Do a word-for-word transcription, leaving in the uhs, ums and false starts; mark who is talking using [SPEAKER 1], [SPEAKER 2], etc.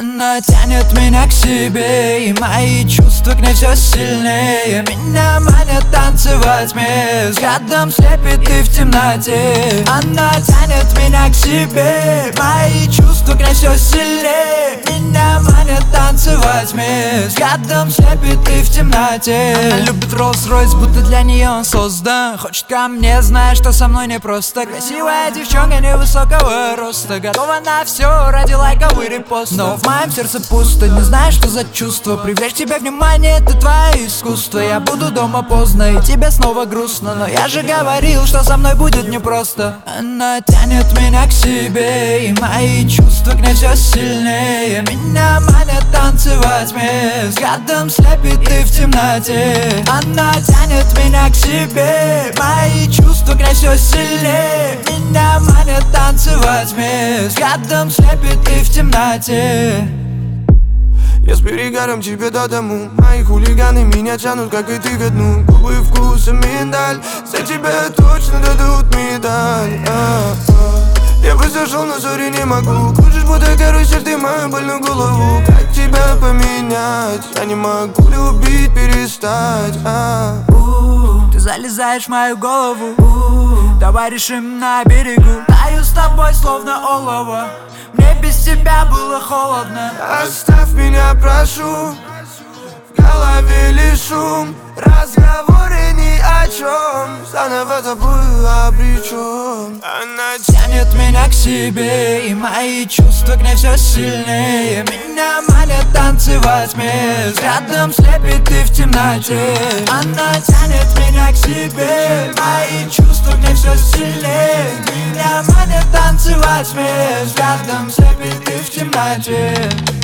[SPEAKER 1] Она тянет меня к себе, и мои чувства к ней все сильнее. Меня манит танцевать мне, взглядом слепит и в темноте. Она тянет меня к себе, мои чувства к ней все сильнее. Меня манит танцевать мне, взглядом слепит и в темноте. Она любит Rolls-Royce, будто для нее он создан. Хочет ко мне, зная, что со мной непросто. Красивая девчонка невысокого роста, готова на все ради лайков и репостов. Но в моем сердце пусто, не знаю, что за чувство. Привлечь тебе внимание, это твое искусство. Я буду дома поздно, и тебе снова грустно, но я же говорил, что со мной будет непросто. Она тянет меня к себе, и мои чувства к ней все сильнее. Меня манит танцевать мне, взглядом слепит и в темноте. Она тянет меня к себе, мои чувства к ней все сильнее. Меня манит танцевать мне, взглядом слепит и в темноте.
[SPEAKER 2] Я с перегаром тебе до дому. Мои хулиганы меня тянут, как и ты, ко дну. Губы вкуса миндаль, за тебя точно дадут медаль. а -а. Я просто шел, но сори не могу. Кружишь, будто карусель, ты мою больную голову. Как тебя поменять? Я не могу любить, перестать. а -а.
[SPEAKER 1] У-у-у, ты залезаешь в мою голову. У-у-у, давай решим на берегу. Таю с тобой, словно олово. Мне без тебя было холодно.
[SPEAKER 2] Оставь меня, прошу. В голове лишь шум, разговоры ни о чем. Заново тобою обречен.
[SPEAKER 1] Она тянет меня к себе, и мои чувства к ней все сильнее. Меня манит танцевать мне, взглядом слепит и в темноте. Она тянет меня к себе, мои чувства к ней все сильнее. Меня манит танцевать мне, взглядом слепит и в темноте.